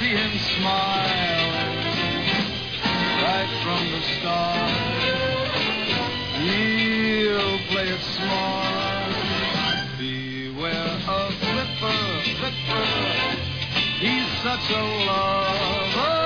see him smile right from the start. He'll play it smart. Beware of Flipper, Flipper. He's such a lover.